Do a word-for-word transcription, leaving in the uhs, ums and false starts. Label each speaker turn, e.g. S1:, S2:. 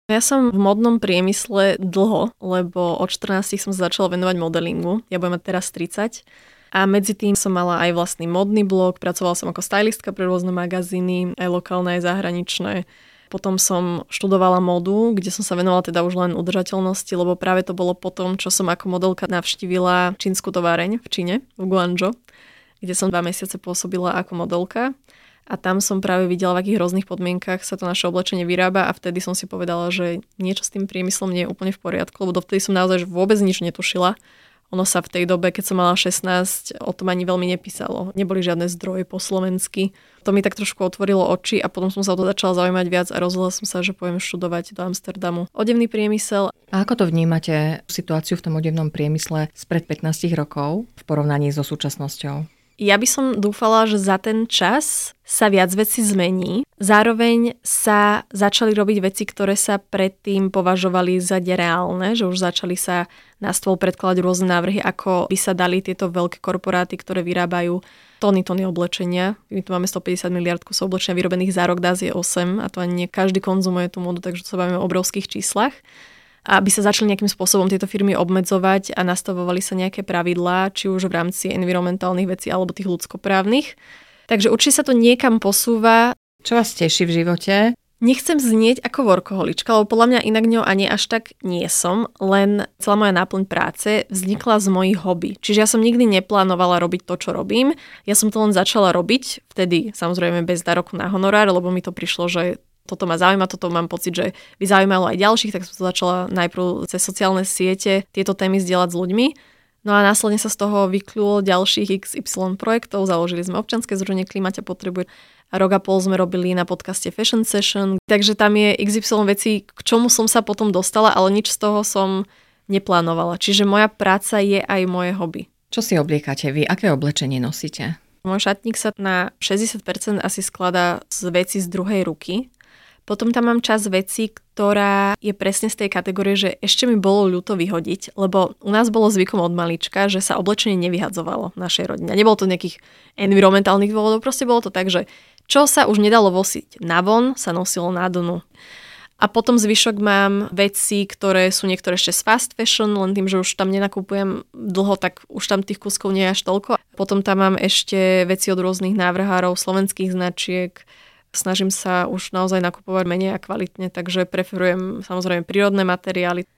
S1: Ja som v modnom priemysle dlho, lebo od štrnástich som sa začala venovať modelingu. Ja budem mať teraz tridsať. A medzi tým som mala aj vlastný modný blog, pracovala som ako stylistka pre rôzne magazíny, aj lokálne, aj zahraničné. Potom som študovala modu, kde som sa venovala teda už len udržateľnosti, lebo práve to bolo potom, čo som ako modelka navštívila čínsku továreň v Číne, v Guangzhou, kde som dva mesiace pôsobila ako modelka. A tam som práve videla, v akých rôznych podmienkach sa to naše oblečenie vyrába a vtedy som si povedala, že niečo s tým priemyslom nie je úplne v poriadku, lebo dovtedy som naozaj vôbec nič netušila. Ono sa v tej dobe, keď som mala šestnásť, o tom ani veľmi nepísalo. Neboli žiadne zdroje po slovensky. To mi tak trošku otvorilo oči a potom som sa o to začala zaujímať viac a rozhodla som sa, že pôjdem študovať do Amsterdamu odevný priemysel.
S2: A ako to vnímate situáciu v tom odevnom priemysle spred pätnásť rokov v porovnaní so súčasnosťou?
S1: Ja by som dúfala, že za ten čas sa viac vecí zmení. Zároveň sa začali robiť veci, ktoré sa predtým považovali za nereálne, že už začali sa na stôl predkladať rôzne návrhy, ako by sa dali tieto veľké korporáty, ktoré vyrábajú tony, tony oblečenia. My tu máme stopäťdesiat miliárd kusov oblečenia vyrobených za rok, dá je osem a to ani nie každý konzumuje tú modu, takže sa bavíme o obrovských číslach. Aby sa začali nejakým spôsobom tieto firmy obmedzovať a nastavovali sa nejaké pravidlá, či už v rámci environmentálnych vecí alebo tých ľudskoprávnych. Takže určite sa to niekam posúva.
S2: Čo vás teší v živote?
S1: Nechcem znieť ako workoholička, lebo podľa mňa inak ňou ani až tak nie som, len celá moja náplň práce vznikla z mojich hobby. Čiže ja som nikdy neplánovala robiť to, čo robím. Ja som to len začala robiť, vtedy samozrejme bez nároku na honorár, lebo mi to prišlo, že toto ma zaujíma, toto mám pocit, že by zaujímalo aj ďalších, tak som to začala najprv cez sociálne siete tieto témy zdieľať s ľuďmi. No a následne sa z toho vykľulo ďalších iks ypsilon projektov, založili sme občianske združenie Klíma ťa potrebuje. A rok a pol sme robili na podcaste Fashion Session, takže tam je iks ypsilon vecí, k čomu som sa potom dostala, ale nič z toho som neplánovala. Čiže moja práca je aj moje hobby.
S2: Čo si obliekate vy? Aké oblečenie nosíte?
S1: Môj šatník sa na šesťdesiat percent asi skladá z vecí z druhej ruky. Potom tam mám časť vecí, ktorá je presne z tej kategórie, že ešte mi bolo ľúto vyhodiť, lebo u nás bolo zvykom od malička, že sa oblečenie nevyhadzovalo v našej rodine. Nebolo to nejakých environmentálnych dôvodov, proste bolo to tak, že čo sa už nedalo nosiť navon, sa nosilo na dnu. A potom zvyšok mám veci, ktoré sú niektoré ešte z fast fashion, len tým, že už tam nenakupujem dlho, tak už tam tých kuskov nie je až toľko. Potom tam mám ešte veci od rôznych návrhárov, slovenských značiek. Snažím sa už naozaj nakupovať menej a kvalitne, takže preferujem samozrejme prírodné materiály.